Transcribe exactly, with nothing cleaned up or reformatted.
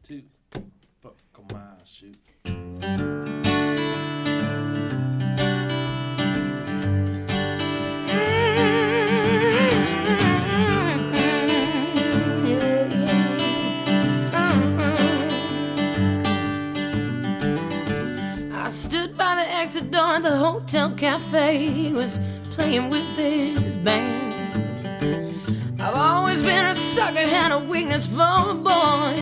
two, buckle my shoe. I stood by the exit door at the hotel cafe. He was playing with his band. I've always been a sucker, had a weakness for a boy.